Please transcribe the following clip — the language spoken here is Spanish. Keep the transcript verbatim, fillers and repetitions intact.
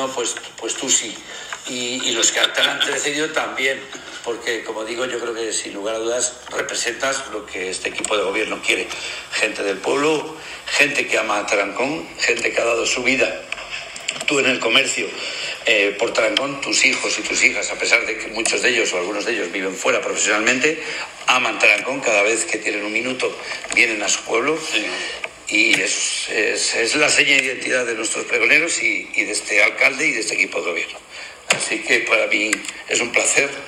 No, pues, pues tú sí. Y, y los que te han antecedido también, porque, como digo, yo creo que sin lugar a dudas representas lo que este equipo de gobierno quiere. Gente del pueblo, gente que ama a Tarancón, gente que ha dado su vida, tú en el comercio, eh, por Tarancón, tus hijos y tus hijas, a pesar de que muchos de ellos o algunos de ellos viven fuera profesionalmente, aman Tarancón. Cada vez que tienen un minuto vienen a su pueblo. Sí. Y es, es, es la seña de identidad de nuestros pregoneros y, y de este alcalde y de este equipo de gobierno. Así que para mí es un placer